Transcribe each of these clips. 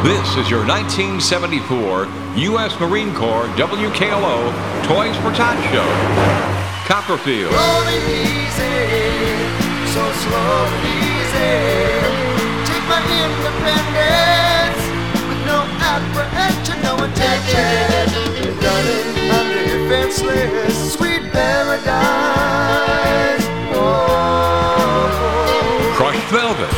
This is your 1974 U.S. Marine Corps WKLO Toys for Tots show. Copperfield. Rolling easy, so slow and easy. Take my independence with no apprehension, no attention. Darling, I'm defenseless, sweet paradise. Oh. Crushed Velvet.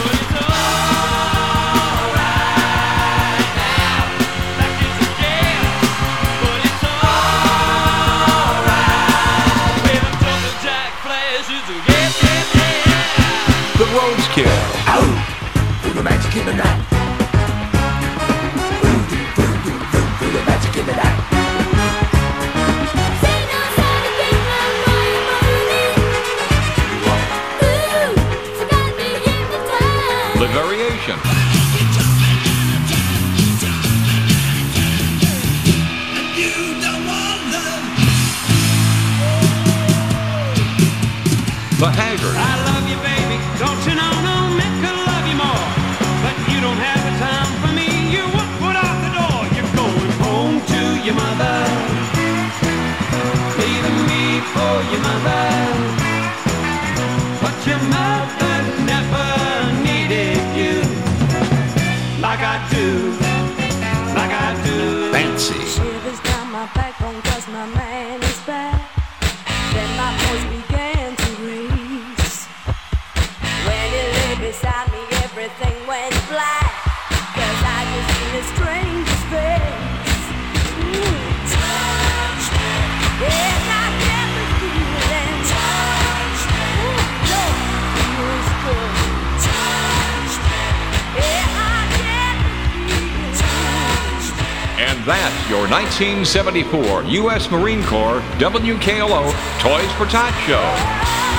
The Rhodes Kid. Ow! Feel the magic in the night. Feel the magic in the night. The Variation. The Haggard. I love you, baby. Don't you know, no man could love you more. But you don't have the time for me. You won't put out the door. You're going home to your mother, leaving me for your mother. But your mother never needed you like I do, like I do. Fancy. Shivers down my backbone 'cause my man is back. Then my voice began to raise. When he lay beside me, everything went black. 'Cause I could see a stranger's face. Touch me. Yeah, I get the feeling. Touch me. Your feels good. Touch me. Yeah, I get the feeling. Touch me. And that's your 1974 U.S. Marine Corps WKLO Toys for Tots show.